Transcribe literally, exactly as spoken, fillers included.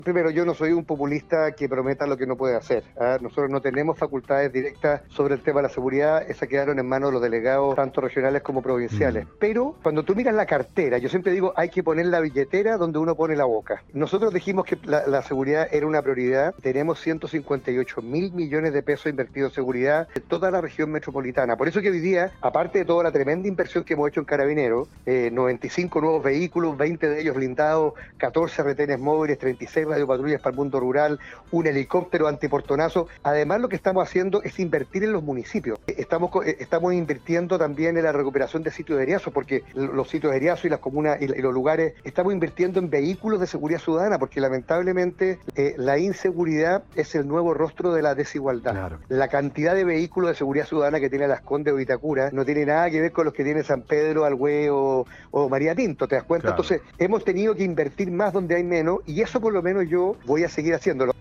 Primero, yo no soy un populista que prometa lo que no puede hacer. ¿ah? Nosotros no tenemos facultades directas sobre el tema de la seguridad, esas quedaron en manos de los delegados, tanto regionales como provinciales. Mm. Pero cuando tú miras la cartera, yo siempre digo, hay que poner la billetera donde uno pone la boca. Nosotros dijimos que la, la seguridad era una prioridad, tenemos ciento cincuenta y ocho mil millones de pesos invertidos en seguridad en toda la región metropolitana. Por eso que hoy día, aparte de toda la tremenda inversión que hemos hecho en Carabineros, eh, noventa y cinco nuevos vehículos, veinte de ellos blindados, catorce retenes móviles, treinta y seis radiopatrullas para el mundo rural, un helicóptero antiportonazo. Además, lo que estamos haciendo es invertir en los municipios. Estamos, estamos invirtiendo también en la recuperación de sitios de eriazo, porque los sitios de eriazo y las comunas y, y los lugares, estamos invirtiendo en vehículos de seguridad ciudadana, porque lamentablemente eh, la inseguridad es el nuevo rostro de la desigualdad. Claro. La cantidad de vehículos de seguridad ciudadana que tiene Las Condes o Vitacura no tiene nada que ver con los que tiene San Pedro, Alhué o, o María Pinto, ¿te das cuenta? Claro. Entonces, hemos tenido que invertir más donde hay menos, y eso por lo menos yo voy a seguir haciéndolo.